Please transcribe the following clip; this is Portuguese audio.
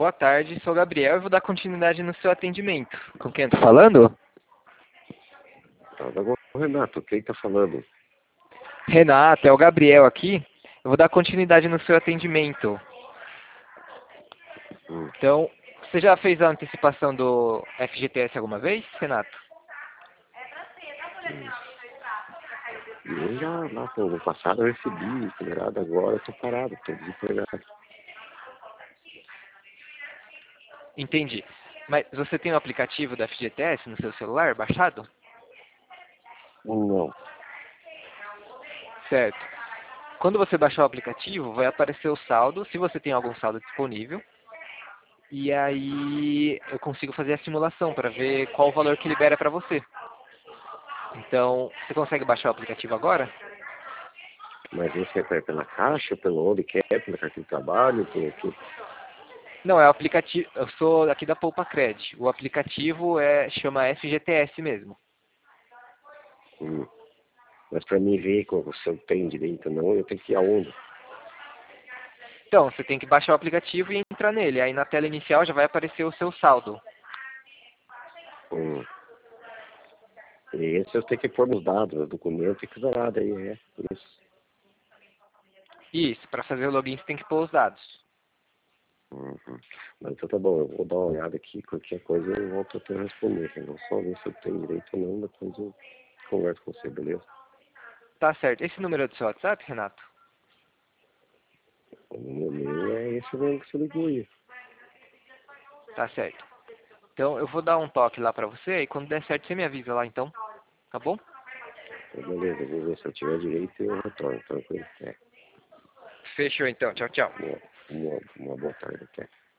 Boa tarde, sou o Gabriel e vou dar continuidade no seu atendimento. Com quem eu tô falando? Agora o Renato, quem tá falando? Renato, é o Gabriel aqui. Eu vou dar continuidade no seu atendimento. Então, você já fez a antecipação do FGTS alguma vez, Renato? Eu já, lá pô, no passado eu recebi, acelerado, agora eu tô parado, tô desempregado. Entendi. Mas você tem o aplicativo do FGTS no seu celular baixado? Não. Certo. Quando você baixar o aplicativo, vai aparecer o saldo, se você tem algum saldo disponível. E aí eu consigo fazer a simulação para ver qual o valor que libera para você. Então, você consegue baixar o aplicativo agora? Mas você é pela caixa, pelo onde quer, pela carteira de trabalho, pelo que? Não, é o aplicativo. Eu sou aqui da Poupa Cred. O aplicativo chama FGTS mesmo. Mas para mim ver se eu tenho direito ou não, eu tenho que ir aonde? Então, você tem que baixar o aplicativo e entrar nele. Aí na tela inicial já vai aparecer o seu saldo. E esse eu tenho que pôr nos dados, no documento e que nada aí, isso. Isso, para fazer o login você tem que pôr os dados. Mas então tá bom, eu vou dar uma olhada aqui, qualquer coisa eu volto a te responder. Eu vou só ver se eu tenho direito ou não, depois eu converso com você, beleza? Tá certo. Esse número é do seu WhatsApp, Renato? O meu é esse mesmo que você ligou aí. Tá certo. Então eu vou dar um toque lá pra você e quando der certo você me avisa lá então. Tá bom? Então, beleza, eu vou ver se eu tiver direito e eu retorno, tranquilo? Fechou então. Tchau, tchau. Uma boa tarde até.